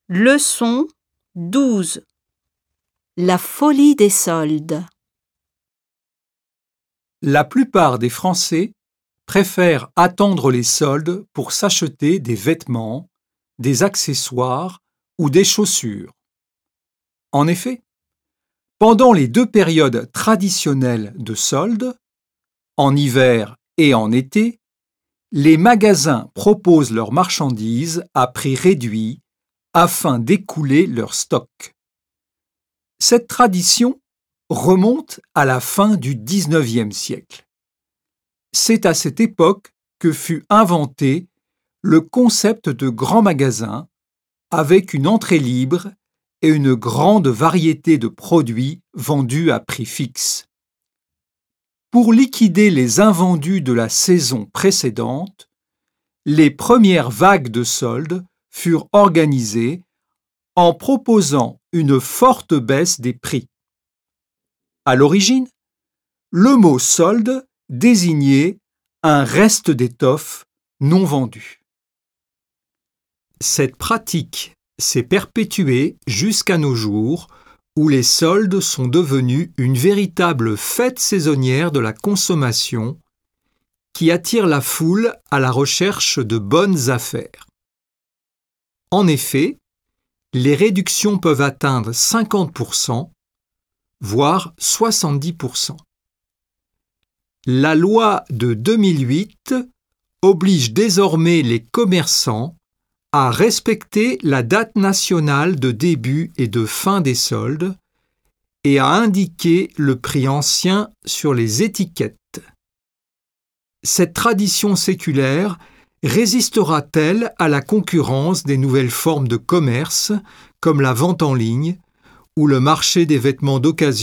Leçon 12. La folie des soldes. La plupart des Français préfèrent attendre les soldes pour s'acheter des vêtements, des accessoires ou des chaussures. En effet, pendant les deux périodes traditionnelles de soldes, en hiver et en été, les magasins proposent leurs marchandises à prix réduit afin d'écouler leur stock. Cette tradition remonte à la fin du XIXe siècle. C'est à cette époque que fut inventé le concept de grand magasin avec une entrée libre et une grande variété de produits vendus à prix fixe. Pour liquider les invendus de la saison précédente, les premières vagues de soldes furent organisées en proposant une forte baisse des prix. À l'origine, le mot solde désignait un reste d'étoffe non vendu. Cette pratique s'est perpétuée jusqu'à nos jours où les soldes sont devenus une véritable fête saisonnière de la consommation qui attire la foule à la recherche de bonnes affaires. En effet, les réductions peuvent atteindre 50%, voire 70%. La loi de 2008 oblige désormais les commerçants à respecter la date nationale de début et de fin des soldes et à indiquer le prix ancien sur les étiquettes. Cette tradition séculaire résistera-t-elle à la concurrence des nouvelles formes de commerce comme la vente en ligne ou le marché des vêtements d'occasion ?